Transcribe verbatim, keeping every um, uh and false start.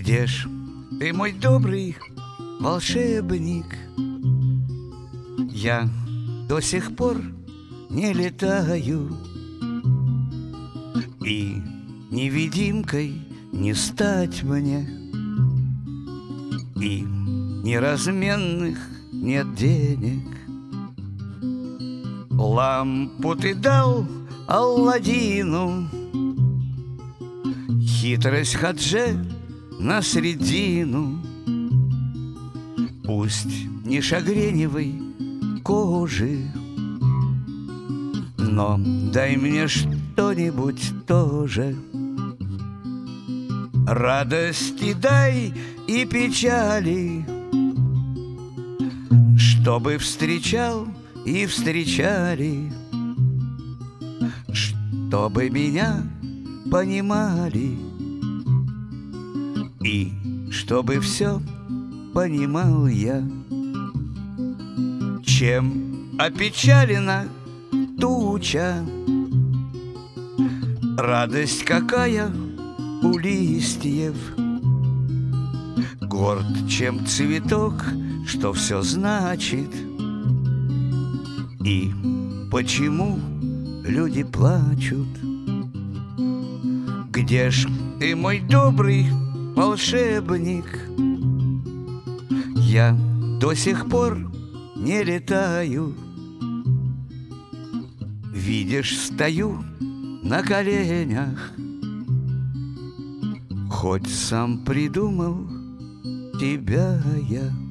Где ж ты, мой добрый волшебник? Я до сих пор не летаю, и невидимкой не стать мне, и неразменных нет денег. Лампу ты дал Алладину, хитрость Хадже на средину. Пусть не шагреневой кожи, но дай мне что-нибудь тоже. Радости дай и печали, чтобы встречал и встречали, чтобы меня понимали, и чтобы все понимал я. Чем опечалена туча, радость какая у листьев. Горд, чем цветок, что все значит. И почему люди плачут? Где ж ты, мой добрый волшебник? Я до сих пор не летаю. Видишь, стою на коленях, хоть сам придумал тебя я.